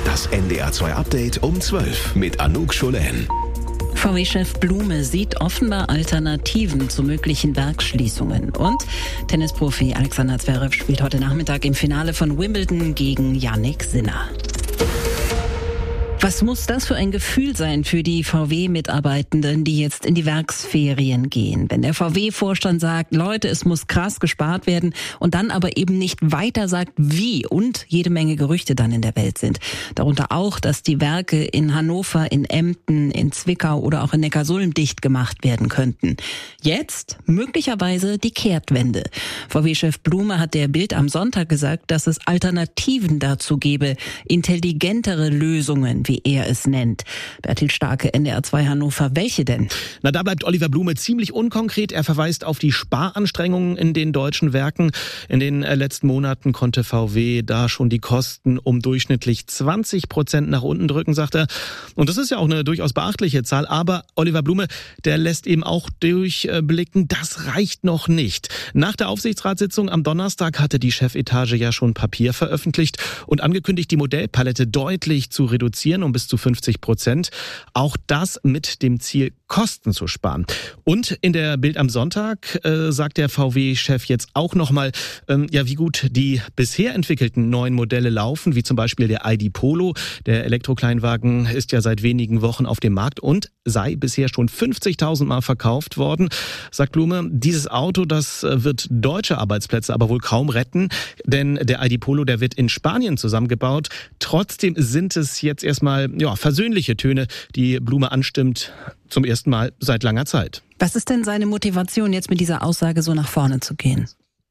Das NDR 2 Update um 12 mit Anouk Scholen. VW-Chef Blume sieht offenbar Alternativen zu möglichen Werksschließungen. Und Tennisprofi Alexander Zverev spielt heute Nachmittag im Finale von Wimbledon gegen Jannik Sinner. Was muss das für ein Gefühl sein für die VW-Mitarbeitenden, die jetzt in die Werksferien gehen? Wenn der VW-Vorstand sagt, Leute, es muss krass gespart werden und dann aber eben nicht weiter sagt, wie, und jede Menge Gerüchte dann in der Welt sind. Darunter auch, dass die Werke in Hannover, in Emden, in Zwickau oder auch in Neckarsulm dicht gemacht werden könnten. Jetzt möglicherweise die Kehrtwende. VW-Chef Blume hat der Bild am Sonntag gesagt, dass es Alternativen dazu gebe, intelligentere Lösungen, wie er es nennt. Bertil Starke, NDR 2 Hannover. Welche denn? Na, da bleibt Oliver Blume ziemlich unkonkret. Er verweist auf die Sparanstrengungen in den deutschen Werken. In den letzten Monaten konnte VW da schon die Kosten um durchschnittlich 20% nach unten drücken, sagt er. Und das ist ja auch eine durchaus beachtliche Zahl. Aber Oliver Blume, der lässt eben auch durchblicken, das reicht noch nicht. Nach der Aufsichtsratssitzung am Donnerstag hatte die Chefetage ja schon Papier veröffentlicht und angekündigt, die Modellpalette deutlich zu reduzieren, um bis zu 50%. Auch das mit dem Ziel, Kosten zu sparen. Und in der Bild am Sonntag sagt der VW-Chef jetzt auch nochmal, wie gut die bisher entwickelten neuen Modelle laufen, wie zum Beispiel der ID Polo. Der Elektrokleinwagen ist ja seit wenigen Wochen auf dem Markt und sei bisher schon 50.000 Mal verkauft worden. Sagt Blume, dieses Auto, das wird deutsche Arbeitsplätze aber wohl kaum retten, denn der ID Polo, der wird in Spanien zusammengebaut. Trotzdem sind es jetzt erstmal versöhnliche Töne, die Blume anstimmt, zum ersten Mal seit langer Zeit. Was ist denn seine Motivation, jetzt mit dieser Aussage so nach vorne zu gehen?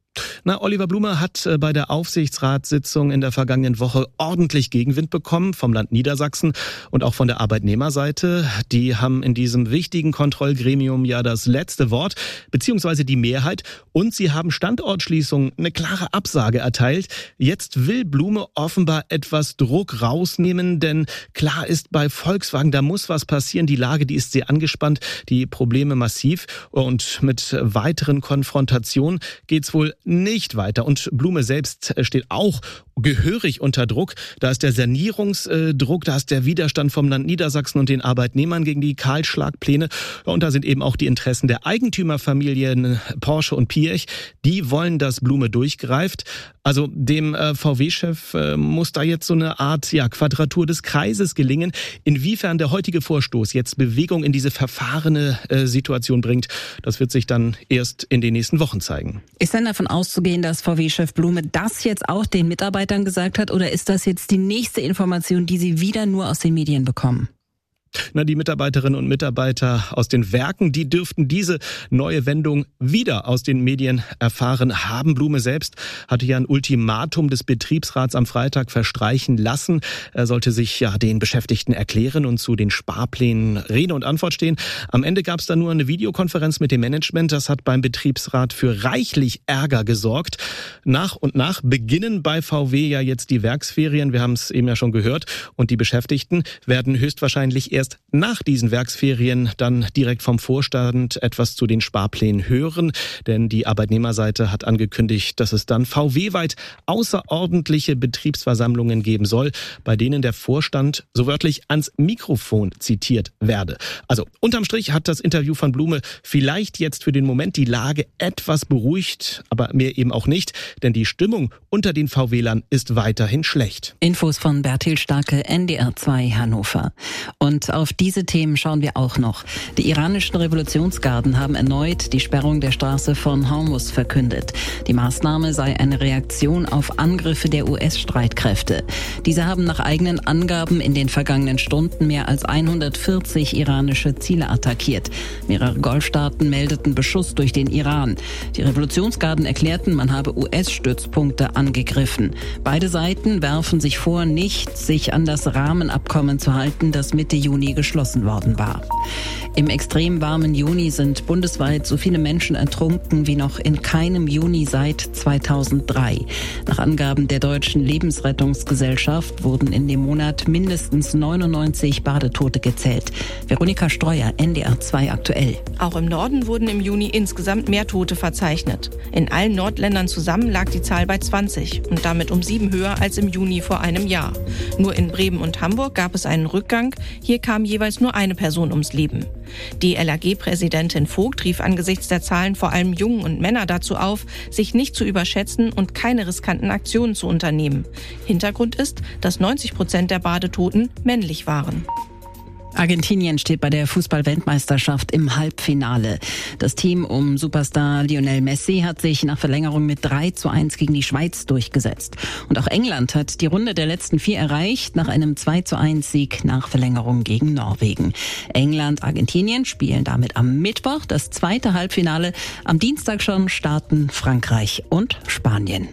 Na, Oliver Blume hat bei der Aufsichtsratssitzung in der vergangenen Woche ordentlich Gegenwind bekommen vom Land Niedersachsen und auch von der Arbeitnehmerseite. Die haben in diesem wichtigen Kontrollgremium ja das letzte Wort, beziehungsweise die Mehrheit. Und sie haben Standortschließungen eine klare Absage erteilt. Jetzt will Blume offenbar etwas Druck rausnehmen, denn klar ist, bei Volkswagen, da muss was passieren. Die Lage, die ist sehr angespannt, die Probleme massiv. Und mit weiteren Konfrontationen geht's wohl nicht weiter. Und Blume selbst steht auch gehörig unter Druck. Da ist der Sanierungsdruck, da ist der Widerstand vom Land Niedersachsen und den Arbeitnehmern gegen die Kahlschlagpläne. Und da sind eben auch die Interessen der Eigentümerfamilien Porsche und Piech. Die wollen, dass Blume durchgreift. Also dem VW-Chef muss da jetzt so eine Art Quadratur des Kreises gelingen. Inwiefern der heutige Vorstoß jetzt Bewegung in diese verfahrene Situation bringt, das wird sich dann erst in den nächsten Wochen zeigen. Ist denn davon auszugehen, dass VW-Chef Blume das jetzt auch den Mitarbeitern gesagt hat, oder ist das jetzt die nächste Information, die Sie wieder nur aus den Medien bekommen? Na, die Mitarbeiterinnen und Mitarbeiter aus den Werken, die dürften diese neue Wendung wieder aus den Medien erfahren haben. Blume selbst hatte ja ein Ultimatum des Betriebsrats am Freitag verstreichen lassen. Er sollte sich den Beschäftigten erklären und zu den Sparplänen Rede und Antwort stehen. Am Ende gab es dann nur eine Videokonferenz mit dem Management. Das hat beim Betriebsrat für reichlich Ärger gesorgt. Nach und nach beginnen bei VW ja jetzt die Werksferien. Wir haben es eben ja schon gehört. Und die Beschäftigten werden höchstwahrscheinlich erst nach diesen Werksferien dann direkt vom Vorstand etwas zu den Sparplänen hören. Denn die Arbeitnehmerseite hat angekündigt, dass es dann VW-weit außerordentliche Betriebsversammlungen geben soll, bei denen der Vorstand so wörtlich ans Mikrofon zitiert werde. Also unterm Strich hat das Interview von Blume vielleicht jetzt für den Moment die Lage etwas beruhigt, aber mehr eben auch nicht, denn die Stimmung unter den VW-Lern ist weiterhin schlecht. Infos von Bertil Starke, NDR 2 Hannover. Und auf diese Themen schauen wir auch noch. Die iranischen Revolutionsgarden haben erneut die Sperrung der Straße von Hormuz verkündet. Die Maßnahme sei eine Reaktion auf Angriffe der US-Streitkräfte. Diese haben nach eigenen Angaben in den vergangenen Stunden mehr als 140 iranische Ziele attackiert. Mehrere Golfstaaten meldeten Beschuss durch den Iran. Die Revolutionsgarden erklärten, man habe US-Stützpunkte angegriffen. Beide Seiten werfen sich vor, nicht sich an das Rahmenabkommen zu halten, das Mitte Juni Juni geschlossen worden war. Im extrem warmen Juni sind bundesweit so viele Menschen ertrunken wie noch in keinem Juni seit 2003. Nach Angaben der Deutschen Lebensrettungsgesellschaft wurden in dem Monat mindestens 99 Badetote gezählt. Veronika Streuer, NDR 2 aktuell. Auch im Norden wurden im Juni insgesamt mehr Tote verzeichnet. In allen Nordländern zusammen lag die Zahl bei 20 und damit um 7 höher als im Juni vor einem Jahr. Nur in Bremen und Hamburg gab es einen Rückgang. Hier kam jeweils nur eine Person ums Leben. Die LAG-Präsidentin Vogt rief angesichts der Zahlen vor allem Jungen und Männer dazu auf, sich nicht zu überschätzen und keine riskanten Aktionen zu unternehmen. Hintergrund ist, dass 90% der Badetoten männlich waren. Argentinien steht bei der Fußball-Weltmeisterschaft im Halbfinale. Das Team um Superstar Lionel Messi hat sich nach Verlängerung mit 3:1 gegen die Schweiz durchgesetzt. Und auch England hat die Runde der letzten 4 erreicht, nach einem 2:1-Sieg nach Verlängerung gegen Norwegen. England, Argentinien spielen damit am Mittwoch das zweite Halbfinale. Am Dienstag schon starten Frankreich und Spanien.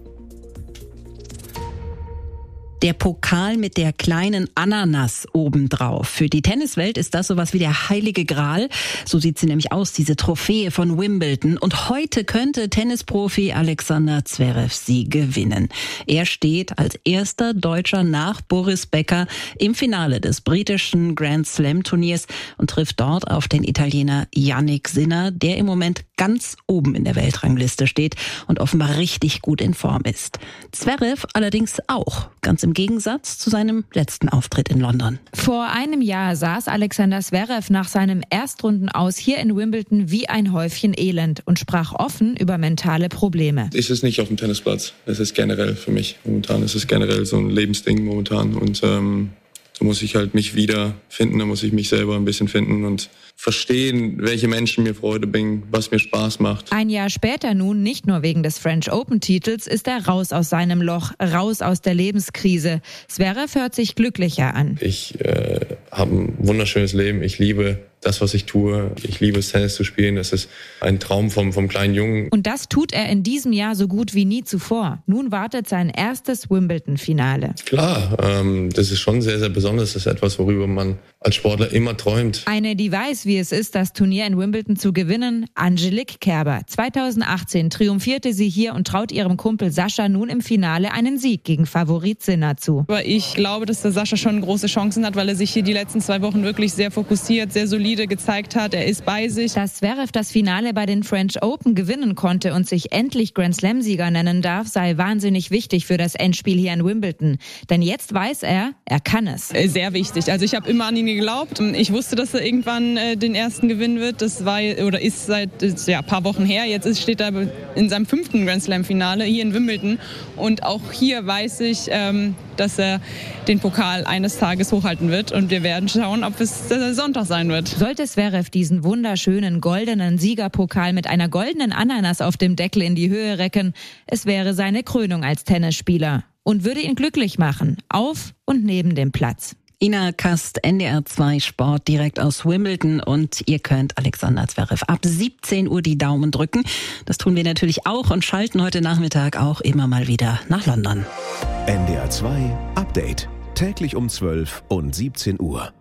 Der Pokal mit der kleinen Ananas obendrauf. Für die Tenniswelt ist das sowas wie der heilige Gral. So sieht sie nämlich aus, diese Trophäe von Wimbledon. Und heute könnte Tennisprofi Alexander Zverev sie gewinnen. Er steht als erster Deutscher nach Boris Becker im Finale des britischen Grand Slam Turniers und trifft dort auf den Italiener Jannik Sinner, der im Moment ganz oben in der Weltrangliste steht und offenbar richtig gut in Form ist. Zverev allerdings auch, ganz im Gegensatz zu seinem letzten Auftritt in London. Vor einem Jahr saß Alexander Zverev nach seinem Erstrundenaus hier in Wimbledon wie ein Häufchen Elend und sprach offen über mentale Probleme. Es ist nicht auf dem Tennisplatz, es ist generell für mich momentan. Es ist generell so ein Lebensding momentan und da muss ich halt mich wiederfinden, da muss ich mich selber ein bisschen finden und verstehen, welche Menschen mir Freude bringen, was mir Spaß macht. Ein Jahr später nun, nicht nur wegen des French Open-Titels, ist er raus aus seinem Loch, raus aus der Lebenskrise. Zverev hört sich glücklicher an. Ich habe ein wunderschönes Leben, ich liebe das, was ich tue. Ich liebe es, Tennis zu spielen. Das ist ein Traum vom kleinen Jungen. Und das tut er in diesem Jahr so gut wie nie zuvor. Nun wartet sein erstes Wimbledon-Finale. Klar, das ist schon sehr, sehr besonders. Das ist etwas, worüber man als Sportler immer träumt. Eine, die weiß, wie es ist, das Turnier in Wimbledon zu gewinnen, Angelique Kerber. 2018 triumphierte sie hier und traut ihrem Kumpel Sascha nun im Finale einen Sieg gegen Favorit Sinner zu. Aber ich glaube, dass der Sascha schon große Chancen hat, weil er sich hier die letzten 2 Wochen wirklich sehr fokussiert, sehr solide gezeigt hat. Er ist bei sich. Dass Zverev das Finale bei den French Open gewinnen konnte und sich endlich Grand Slam-Sieger nennen darf, sei wahnsinnig wichtig für das Endspiel hier in Wimbledon. Denn jetzt weiß er kann es. Sehr wichtig. Also ich habe immer an ihn geglaubt. Ich wusste, dass er irgendwann den ersten gewinnen wird. Das war oder ist seit ein paar Wochen her. Jetzt steht er in seinem 5. Grand Slam-Finale hier in Wimbledon. Und auch hier weiß ich, dass er den Pokal eines Tages hochhalten wird. Und wir werden schauen, ob es Sonntag sein wird. Sollte Zverev diesen wunderschönen goldenen Siegerpokal mit einer goldenen Ananas auf dem Deckel in die Höhe recken, es wäre seine Krönung als Tennisspieler und würde ihn glücklich machen, auf und neben dem Platz. Ina Kast, NDR 2 Sport, direkt aus Wimbledon, und ihr könnt Alexander Zverev ab 17 Uhr die Daumen drücken. Das tun wir natürlich auch und schalten heute Nachmittag auch immer mal wieder nach London. NDR 2 Update. Täglich um 12 und 17 Uhr.